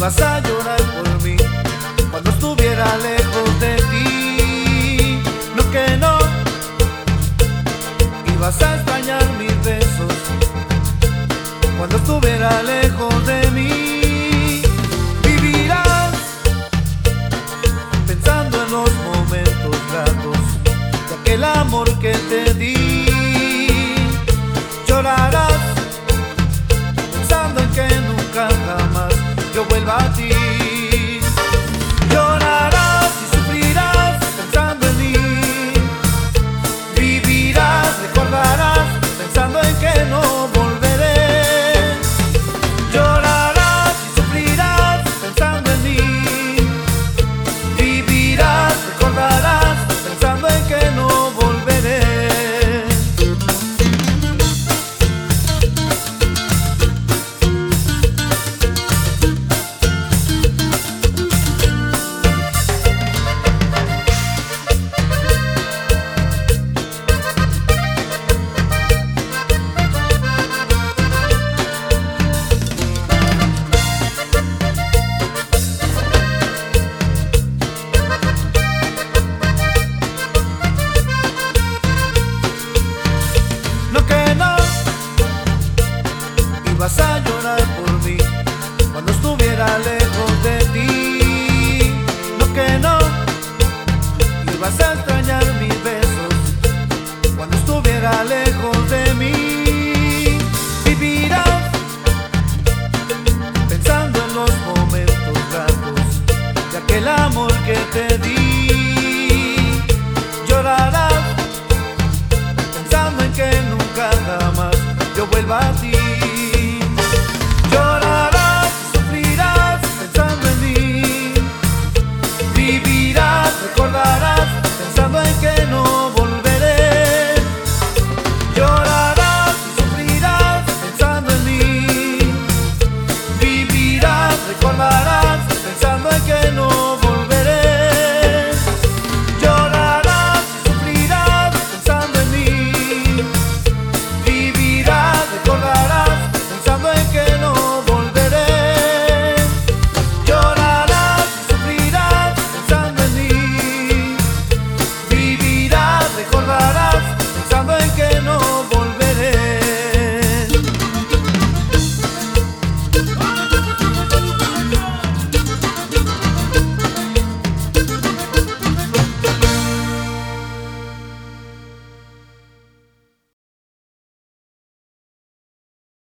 vas a llorar por mí cuando estuviera lejos de ti. No que no, y vas a extrañar mis besos cuando estuviera lejos de mí. Vivirás pensando en los momentos gratos de aquel amor que te di. Llorarás pensando en que nunca jamás yo vuelva a ti. Llorarás y sufrirás pensando en mí. Vivirás, recordarás pensando en que no volveré. Llorarás y sufrirás pensando en mí. Vivirás, recordarás pensando en que no volveré. Vas a llorar por mí cuando estuviera lejos de ti. No que no, y vas a extrañar mis besos cuando estuviera lejos de mí. Vivirás pensando en los momentos gratos de aquel amor que te di. Llorarás pensando en que nunca jamás yo vuelva a ti. Llorarás y sufrirás pensando en mí. Vivirás, recordarás pensando en que no volveré. Llorarás y sufrirás pensando en mí. Vivirás, recordarás